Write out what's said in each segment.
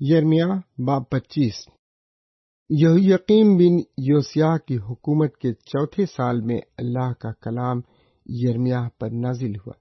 یرمیہ باب 25۔ یہویقیم بن یوسیہ کی حکومت کے چوتھے سال میں اللہ کا کلام یرمیہ پر نازل ہوا۔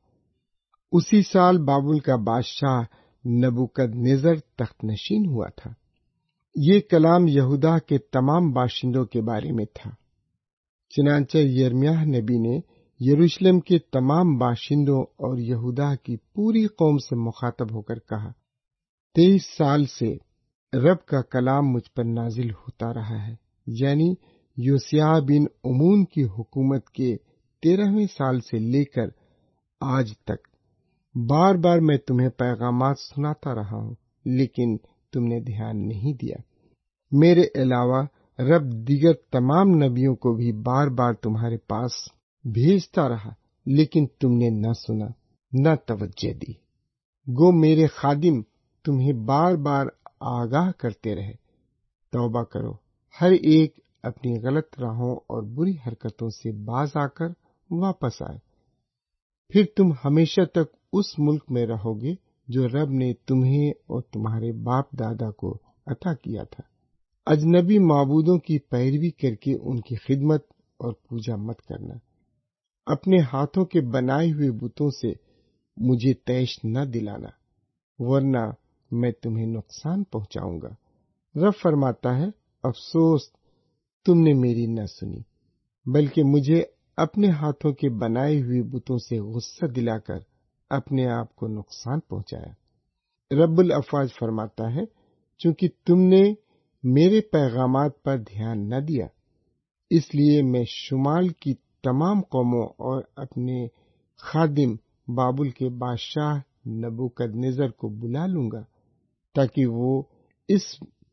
اسی سال بابل کا بادشاہ نبوکدنیزر تخت نشین ہوا تھا۔ یہ کلام یہودا کے تمام باشندوں کے بارے میں تھا۔ چنانچہ یرمیہ نبی نے یروشلم کے تمام باشندوں اور یہودا کی پوری قوم سے مخاطب ہو کر کہا، 23 سال سے رب کا کلام مجھ پر نازل ہوتا رہا ہے، یعنی یوسیہ بن امون کی حکومت کے 13ویں سال سے لے کر آج تک بار بار میں تمہیں پیغامات سناتا رہا ہوں، لیکن تم نے دھیان نہیں دیا۔ میرے علاوہ رب دیگر تمام نبیوں کو بھی بار بار تمہارے پاس بھیجتا رہا، لیکن تم نے نہ سنا، نہ توجہ دی۔ گو میرے خادم تمہیں بار بار آگاہ کرتے رہے، توبہ کرو، ہر ایک اپنی غلط راہوں اور بری حرکتوں سے باز آ کر واپس آئے، پھر تم ہمیشہ تک اس ملک میں رہو گے جو رب نے تمہیں اور تمہارے باپ دادا کو عطا کیا تھا۔ اجنبی معبودوں کی پیروی کر کے ان کی خدمت اور پوجا مت کرنا۔ اپنے ہاتھوں کے بنائے ہوئے بتوں سے مجھے طیش نہ دلانا، ورنہ میں تمہیں نقصان پہنچاؤں گا۔ رب فرماتا ہے، افسوس تم نے میری نہ سنی، بلکہ مجھے اپنے ہاتھوں کے بنائے ہوئے بتوں سے غصہ دلا کر اپنے آپ کو نقصان پہنچایا۔ رب الافواج فرماتا ہے، چونکہ تم نے میرے پیغامات پر دھیان نہ دیا، اس لیے میں شمال کی تمام قوموں اور اپنے خادم بابل کے بادشاہ نبوکدنیزر کو بلا لوں گا، تاکہ وہ اس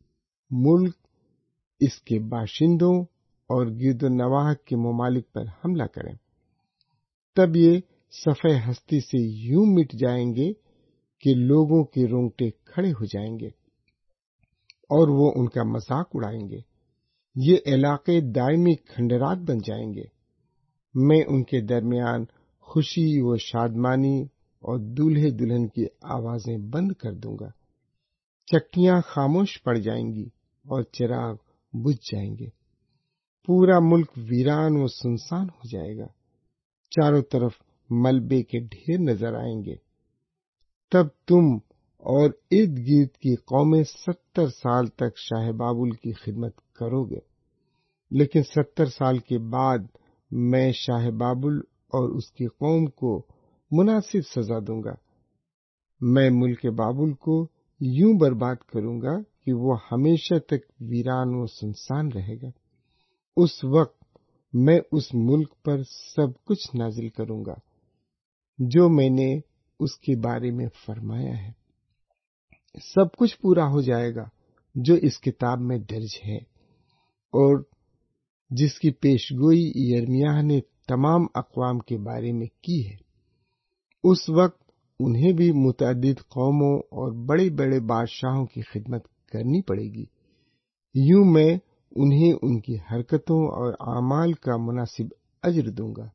ملک، اس کے باشندوں اور گرد و نواح کے ممالک پر حملہ کریں۔ تب یہ صفحہ ہستی سے یوں مٹ جائیں گے کہ لوگوں کے رونگٹے کھڑے ہو جائیں گے اور وہ ان کا مذاق اڑائیں گے۔ یہ علاقے دائمی کھنڈرات بن جائیں گے۔ میں ان کے درمیان خوشی و شادمانی اور دولہے دلہن کی آوازیں بند کر دوں گا۔ چکیاں خاموش پڑ جائیں گی اور چراغ بجھ جائیں گے۔ پورا ملک ویران و سنسان ہو جائے گا، چاروں طرف ملبے کے ڈھیر نظر آئیں گے۔ تب تم اور ارد گرد کی قومیں 70 سال تک شاہ بابل کی خدمت کرو گے، لیکن 70 سال کے بعد میں شاہ بابل اور اس کی قوم کو مناسب سزا دوں گا۔ میں ملک بابل کو یوں برباد کروں گا کہ وہ ہمیشہ تک ویران و سنسان رہے گا۔ اس وقت میں اس ملک پر سب کچھ نازل کروں گا جو میں نے اس کے بارے میں فرمایا ہے۔ سب کچھ پورا ہو جائے گا جو اس کتاب میں درج ہے اور جس کی پیشگوئی یرمیہ نے تمام اقوام کے بارے میں کی ہے۔ اس وقت انہیں بھی متعدد قوموں اور بڑے بڑے بادشاہوں کی خدمت کرنی پڑے گی۔ یوں میں انہیں ان کی حرکتوں اور اعمال کا مناسب اجر دوں گا۔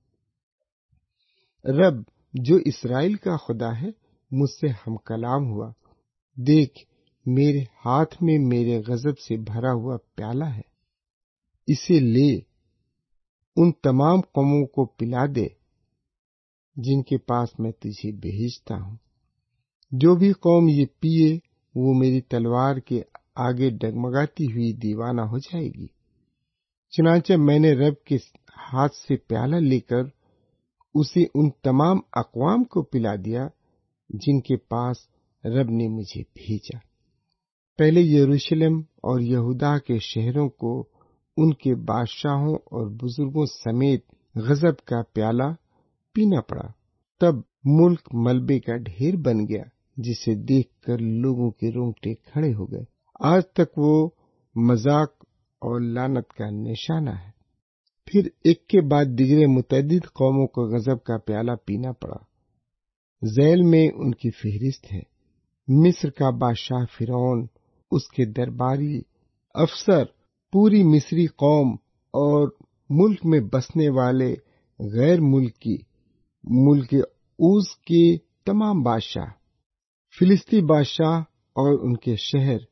رب جو اسرائیل کا خدا ہے مجھ سے ہم کلام ہوا، دیکھ میرے ہاتھ میں میرے غضب سے بھرا ہوا پیالہ ہے، اسے لے ان تمام قوموں کو پلا دے جن کے پاس میں تجھے بھیجتا ہوں۔ جو بھی قوم یہ پیے وہ میری تلوار کے آگے ڈگمگاتی ہوئی دیوانہ ہو جائے گی۔ چنانچہ میں نے رب کے ہاتھ سے پیالہ لے کر اسے ان تمام اقوام کو پلا دیا جن کے پاس رب نے مجھے بھیجا۔ پہلے یروشلم اور یہودا کے شہروں کو ان کے بادشاہوں اور بزرگوں سمیت غضب کا پیالہ پینا پڑا۔ تب ملک ملبے کا ڈھیر بن گیا جسے دیکھ کر لوگوں کے رونگٹے کھڑے ہو گئے۔ آج تک وہ مذاق اور لعنت کا نشانہ ہے۔ پھر ایک کے بعد دیگر متعدد قوموں کو غضب کا پیالہ پینا پڑا۔ ذیل میں ان کی فہرست ہے۔ مصر کا بادشاہ فرعون، اس کے درباری افسر، پوری مصری قوم اور ملک میں بسنے والے غیر ملکی ملک اوز کے تمام بادشاہ، فلسطی بادشاہ اور ان کے شہر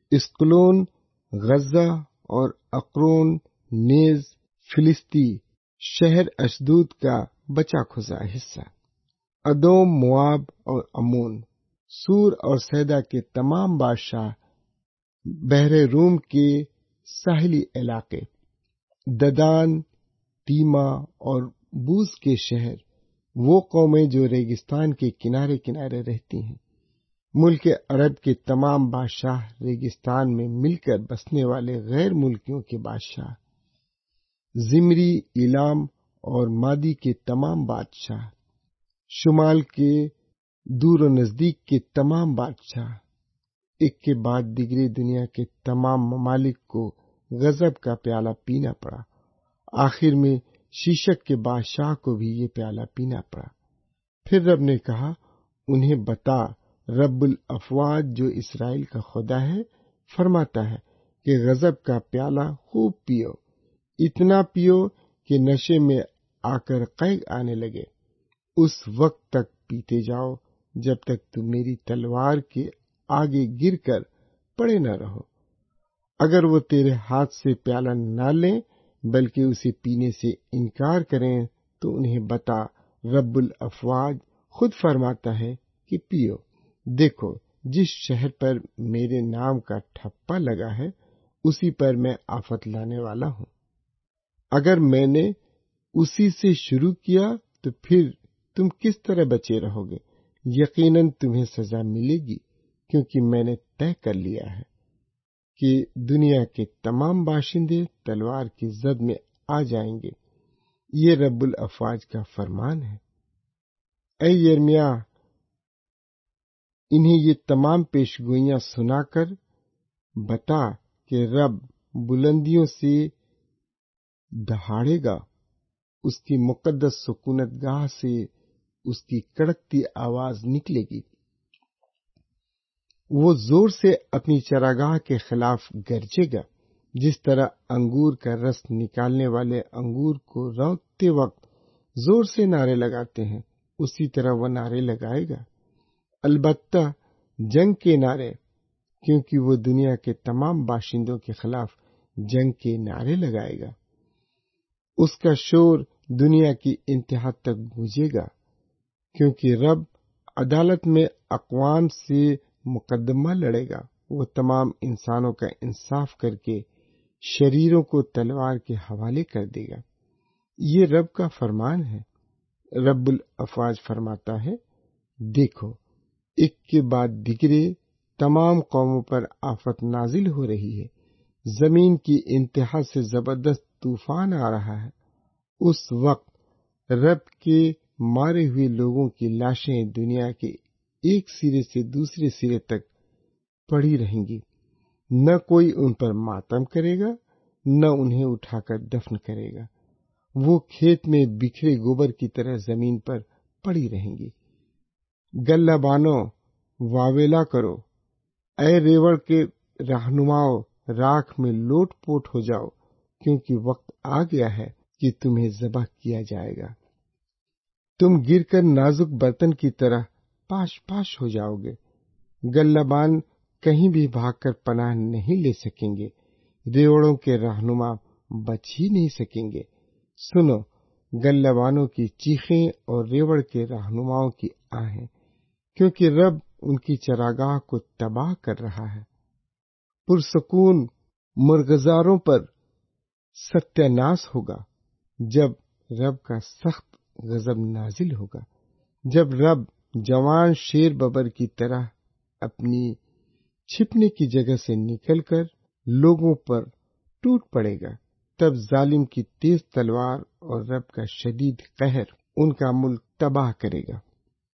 اسکلون، غزہ اور اقرون نیز فلسطی شہر اشدود کا بچا کھچا حصہ، ادوم، مواب اور امون، سور اور سیدا کے تمام بادشاہ، بحر روم کے ساحلی علاقے، ددان، تیما اور بوز کے شہر، وہ قومیں جو ریگستان کے کنارے کنارے رہتی ہیں، ملک عرب کے تمام بادشاہ، ریگستان میں مل کر بسنے والے غیر ملکیوں کے بادشاہ، زمری، ایلام اور مادی کے تمام بادشاہ، شمال کے دور و نزدیک کے تمام بادشاہ، ایک کے بعد دیگرے دنیا کے تمام ممالک کو غضب کا پیالہ پینا پڑا۔ آخر میں شیشک کے بادشاہ کو بھی یہ پیالہ پینا پڑا۔ پھر رب نے کہا، انہیں بتا، رب الافواج جو اسرائیل کا خدا ہے فرماتا ہے کہ غضب کا پیالہ خوب پیو، اتنا پیو کہ نشے میں آ کر قیگ آنے لگے۔ اس وقت تک پیتے جاؤ جب تک تم میری تلوار کے آگے گر کر پڑے نہ رہو۔ اگر وہ تیرے ہاتھ سے پیالہ نہ لیں بلکہ اسے پینے سے انکار کریں تو انہیں بتا، رب الافواج خود فرماتا ہے کہ پیو۔ دیکھو، جس شہر پر میرے نام کا ٹھپا لگا ہے اسی پر میں آفت لانے والا ہوں۔ اگر میں نے اسی سے شروع کیا تو پھر تم کس طرح بچے رہو گے؟ یقیناً تمہیں سزا ملے گی، کیونکہ میں نے طے کر لیا ہے کہ دنیا کے تمام باشندے تلوار کی زد میں آ جائیں گے۔ یہ رب الافواج کا فرمان ہے۔ اے یرمیا، انہیں یہ تمام پیشگوئیاں سنا کر بتا کہ رب بلندیوں سے دہاڑے گا، اس کی مقدس سکونت گاہ سے اس کی کڑکتی آواز نکلے گی۔ وہ زور سے اپنی چراگاہ کے خلاف گرجے گا، جس طرح انگور کا رس نکالنے والے انگور کو روکتے وقت زور سے نعرے لگاتے ہیں، اسی طرح وہ نعرے لگائے گا، البتہ جنگ کے نعرے، کیونکہ وہ دنیا کے تمام باشندوں کے خلاف جنگ کے نعرے لگائے گا۔ اس کا شور دنیا کی انتہا تک گونجے گا، کیونکہ رب عدالت میں اقوام سے مقدمہ لڑے گا۔ وہ تمام انسانوں کا انصاف کر کے شریروں کو تلوار کے حوالے کر دے گا۔ یہ رب کا فرمان ہے۔ رب الافواج فرماتا ہے، دیکھو، ایک کے بعد دیگرے تمام قوموں پر آفت نازل ہو رہی ہے، زمین کی انتہا سے زبردست طوفان آ رہا ہے۔ اس وقت رب کے مارے ہوئے لوگوں کی لاشیں دنیا کے ایک سرے سے دوسرے سرے تک پڑی رہیں گی، نہ کوئی ان پر ماتم کرے گا، نہ انہیں اٹھا کر دفن کرے گا۔ وہ کھیت میں بکھرے گوبر کی طرح زمین پر پڑی رہیں گی۔ گلہ بانو، واویلا کرو، اے ریوڑ کے رہنماؤ، راکھ میں لوٹ پوٹ ہو جاؤ، کیونکہ وقت آ گیا ہے کہ تمہیں ذبح کیا جائے گا۔ تم گر کر نازک برتن کی طرح پاش پاش ہو جاؤ گے۔ گلہ بان کہیں بھی بھاگ کر پناہ نہیں لے سکیں گے، ریوڑوں کے رہنما بچ ہی نہیں سکیں گے۔ سنو، گلہ بانوں کی چیخیں اور ریوڑ کے رہنماؤں کی آہیں، کیونکہ رب ان کی چراگاہ کو تباہ کر رہا ہے۔ پرسکون مرغزاروں پر ستیہ ناس ہوگا جب رب کا سخت غضب نازل ہوگا، جب رب جوان شیر ببر کی طرح اپنی چھپنے کی جگہ سے نکل کر لوگوں پر ٹوٹ پڑے گا۔ تب ظالم کی تیز تلوار اور رب کا شدید قہر ان کا ملک تباہ کرے گا۔